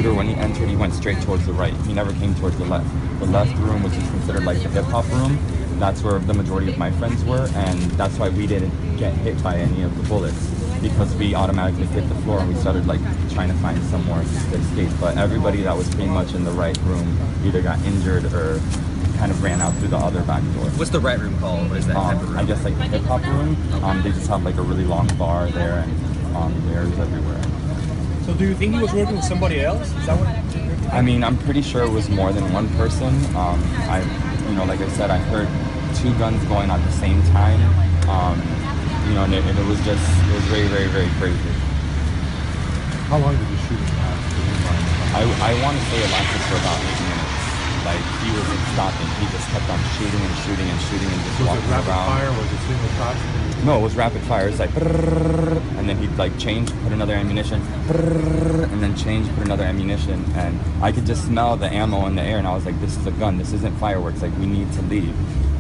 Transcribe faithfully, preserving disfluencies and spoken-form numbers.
shooter, when he entered, he went straight towards the right. He never came towards the left. The left room, which is considered like the hip-hop room, that's where the majority of my friends were, and that's why we didn't get hit by any of the bullets, because we automatically hit the floor and we started like trying to find somewhere to escape. But everybody that was pretty much in the right room either got injured or kind of ran out through the other back door. What's the right room called? What is that Um, type of room? I guess like the hip hop room. Um, they just have like a really long bar there and um, mirrors everywhere. So do you think he was working with somebody else? Is that what? I mean, I'm pretty sure it was more than one person. Um, I, you know, like I said, I heard two guns going at the same time. Um, you know, and it, and it was just, it was very, very, very crazy. How long did the shooting last? I, I want to say it lasted for about eight minutes. Like, he wasn't stopping. He just kept on shooting and shooting and shooting and just Was walking it rapid around. fire? Was it single shots? No, it was rapid fire. It's like, brrrr, and then he'd like change, put another ammunition, brrrr, and then change, put another ammunition, and I could just smell the ammo in the air, and I was like, this is a gun. This isn't fireworks. Like, we need to leave.